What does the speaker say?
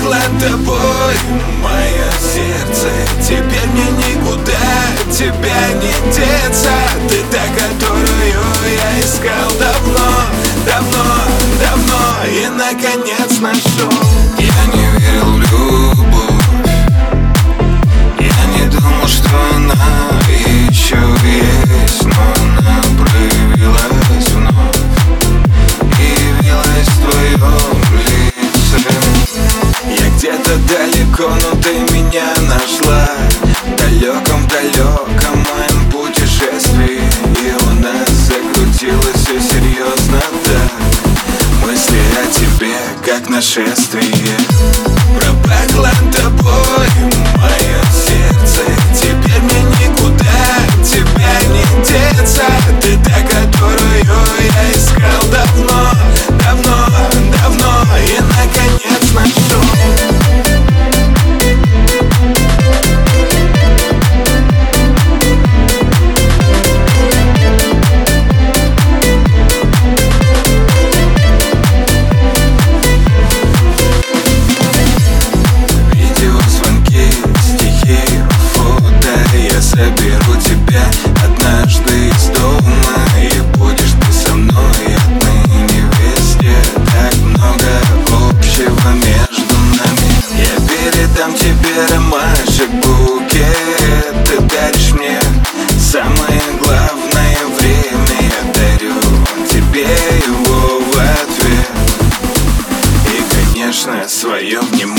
Пропахло тобой мое сердце, теперь мне никуда тебя не деться. Ты та, которую я искал давно, давно, давно и наконец нашел. Я не верил в любовь, я не думал, что она еще есть, но она проявилась вновь, явилась в твоем лице. Я где-то далеко, но ты меня нашла, в далеком-далеком моем путешествии. И у нас закрутилось все серьезно так, мысли о тебе, как нашествие. Пропахло тобой мое сердце, теперь мне никуда тебя не деться. Ты та, которую я искал давно, давно, давно и наконец нашел. Заберу тебя однажды из дома, и будешь ты со мной отныне везде. Так много общего между нами. Я передам тебе ромашек букет, ты даришь мне самое главное время. Я дарю тебе его в ответ и, конечно, свое внимание.